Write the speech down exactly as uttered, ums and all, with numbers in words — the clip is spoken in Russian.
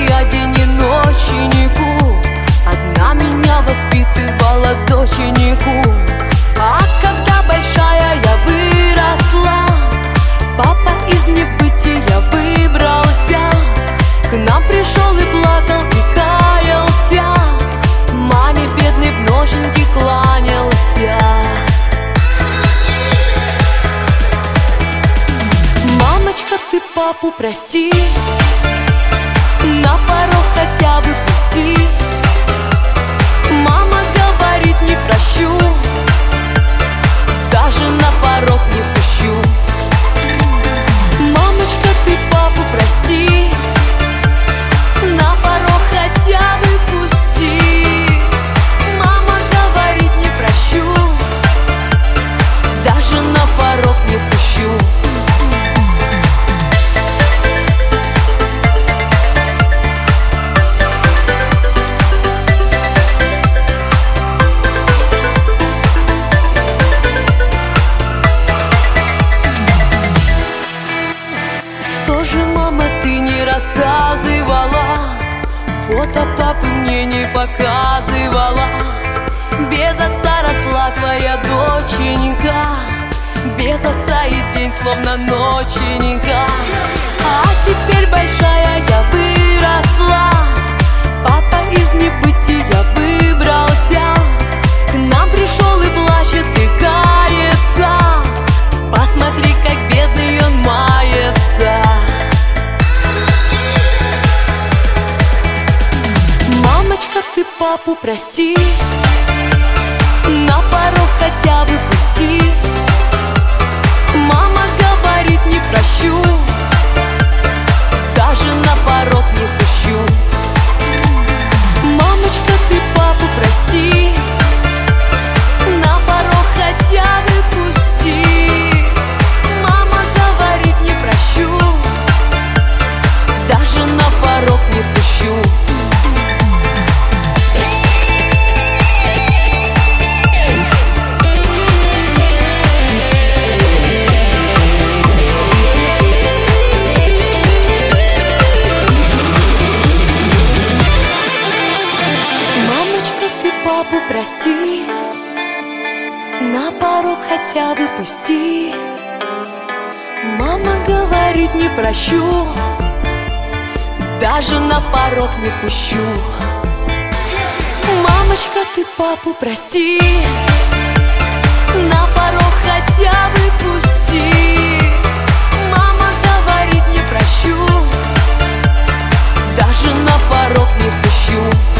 я день и ночь и нику. Одна меня воспитывала дочь и нику. А когда большая я выросла, папа из небытия выбрался. К нам пришел и плакал, и каялся, маме бедной в ноженьки кланялся. Мамочка, ты папу прости, на порог хотя бы пусти. Мама говорит, не прощу, даже на порог не пущу. Мамочка, ты папу прости, на порог хотя бы пусти. Мама говорит, не прощу, даже на порог не пущу. Что же, мама, ты не рассказывала? Фото папы мне не показывала. Без отца росла твоя доченька, без отца и день словно ноченька. А теперь большая я выросла, папа из небытия выбрался. К нам пришел и плачет, и кается. Посмотри, как бедный он мается. Мамочка, ты папу прости, на порог хотя бы пусти. Мама говорит, не прощу, даже на порог не пущу. Мамочка, ты папу прости, на порог хотя бы пусти. Мама говорит, не прощу, даже на порог не пущу. Папу прости, на порог хотя бы пусти. Мама говорит, не прощу, даже на порог не пущу. Мамочка, ты папу прости, на порог хотя бы пусти. Мама говорит, не прощу, даже на порог не пущу.